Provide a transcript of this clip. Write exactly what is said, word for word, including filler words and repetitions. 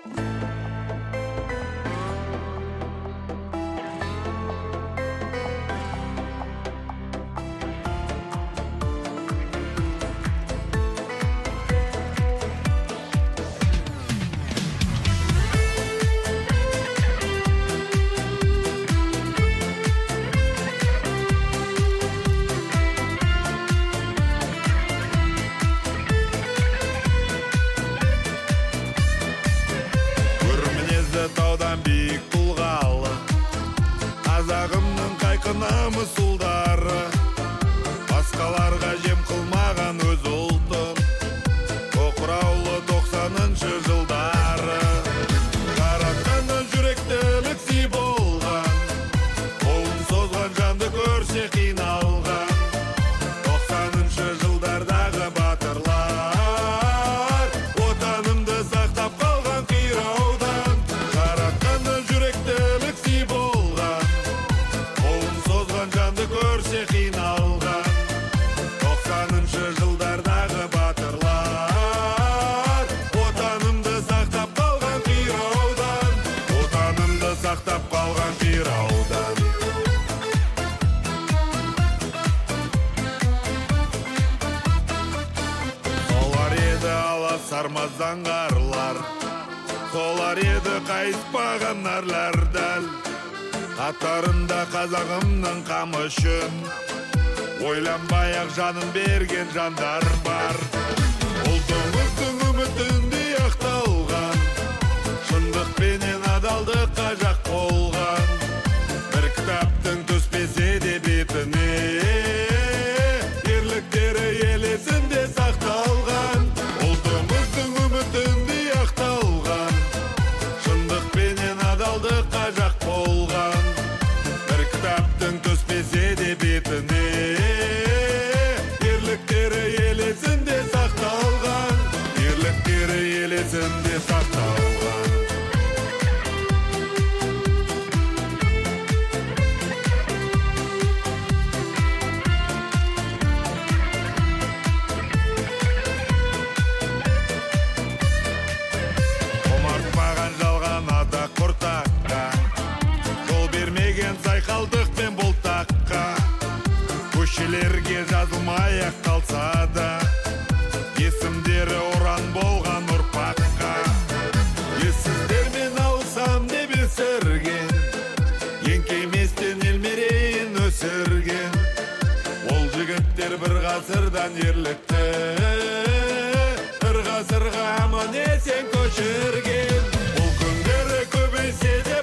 Таудан биік тұлғалы, қазағымның қайқынамы сұлдары, басқаларға жем қылмаған өз ұлтын, тоқыраулы тоқсаныншы жылдары. Жаратқаннан жүректілік сый болған, қолын созған жанды көрсе қиналған, тоқсаныншы жылдардағы батырлар, отанымды сақтап қалған қираудан. Қиналған тоқсаныншы жылдардағы батырлар, отанымды сақтап қалған қираудан, отанымды сақтап қалған қираудан. Солар еді алас сармаз аңғарлар, солар еді қайыспаған нарлар дәл, қатарында қазағымның қамы үшін ойланбай-ақ жанын берген жандар бар. Ұлтымыздың үмітінде ақталған, шындықпенен адалдыққа жақ болған, бір кітаптың түспесе де бетіне ерліктері ел есінде сақталған. Ұлтымыздың үмітінде ақталған, шындықпенен адалдыққа жақ болған, бір кітаптың түспесе де бетіне ерліктері ел есінде сақталған, ерліктері ел есінде сақталған. Омартпаған жалған атақ ұртаққа, жол бермеген сайқалдық пен бұлтаққа, көшелерге жазылмай-ақ қалса да, есімдері ұран болған ұрпаққа. Ессіздермен алысам деп есірген, еңкейместен ел мерейін өсірген, ол жігіттер бір ғасырдан ерлікті, бір ғасырға аман есен көшірген. Бұл күндері көбейсе де